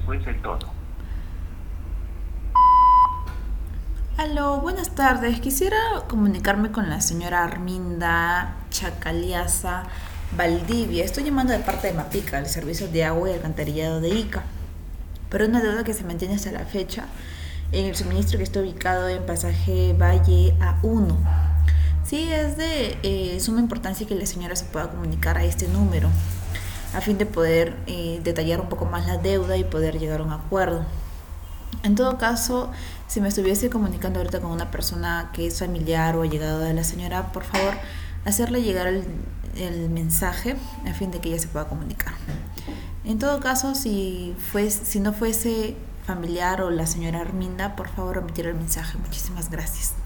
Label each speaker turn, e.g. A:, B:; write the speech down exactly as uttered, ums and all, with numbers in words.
A: fuese todo.
B: Aló, buenas tardes. Quisiera comunicarme con la señora Arminda Chacaliasa Valdivia. Estoy llamando de parte de MAPICA, el Servicio de Agua y Alcantarillado de Ica, pero una deuda que se mantiene hasta la fecha en el suministro que está ubicado en pasaje Valle A uno. Sí, es de eh, suma importancia que la señora se pueda comunicar a este número a fin de poder eh, detallar un poco más la deuda y poder llegar a un acuerdo. En todo caso, si me estuviese comunicando ahorita con una persona que es familiar o allegada de la señora, por favor, hacerle llegar el, el mensaje a fin de que ella se pueda comunicar. En todo caso, si, fue, si no fuese familiar o la señora Arminda, por favor, omitir el mensaje. Muchísimas gracias.